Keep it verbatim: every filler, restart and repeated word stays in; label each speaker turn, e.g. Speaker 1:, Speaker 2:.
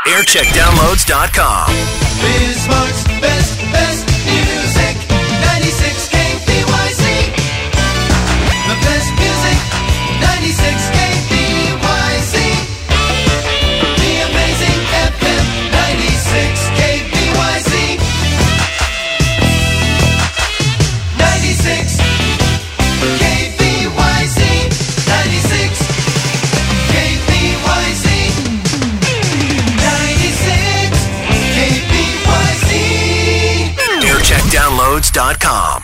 Speaker 1: aircheck downloads dot com.
Speaker 2: Bismarck's best, best music. ninety-six K B Y C. The best music. ninety-six K B Y C. The amazing F M. ninety-six K B Y C. ninety-six K B Y C. ninety-six K B Y C. ninety-six K B Y C.
Speaker 1: aircheck downloads dot com.